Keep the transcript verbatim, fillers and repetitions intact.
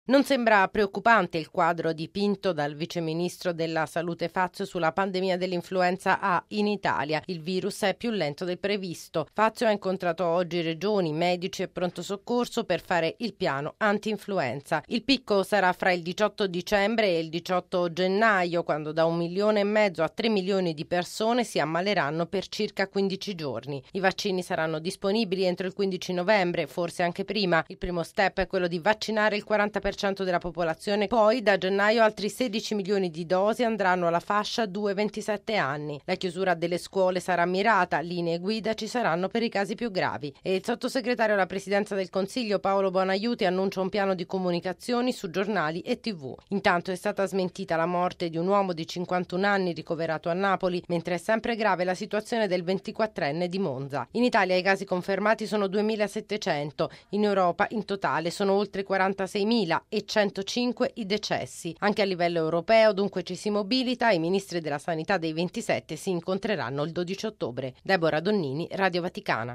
Non sembra preoccupante il quadro dipinto dal viceministro della Salute Fazio sulla pandemia dell'influenza A in Italia. Il virus è più lento del previsto. Fazio ha incontrato oggi regioni, medici e pronto soccorso per fare il piano anti-influenza. Il picco sarà fra il diciotto dicembre e il diciotto gennaio, quando da un milione e mezzo a tre milioni di persone si ammaleranno per circa quindici giorni. I vaccini saranno disponibili entro il quindici novembre, forse anche prima. Il primo step è quello di vaccinare il quaranta per cento della popolazione, poi da gennaio altri sedici milioni di dosi andranno alla fascia due ventisette anni. La chiusura delle scuole sarà mirata, linee guida ci saranno per i casi più gravi. E il sottosegretario alla Presidenza del Consiglio Paolo Bonaiuti annuncia un piano di comunicazioni su giornali e tivù. Intanto è stata smentita la morte di un uomo di cinquantuno anni ricoverato a Napoli, mentre è sempre grave la situazione del ventiquattrenne di Monza. In Italia i casi confermati sono duemilasettecento, in Europa in totale sono oltre quarantaseimila e centocinque i decessi. Anche a livello europeo dunque ci si mobilita, i ministri della sanità dei ventisette si incontreranno il dodici ottobre. Deborah Donnini, Radio Vaticana.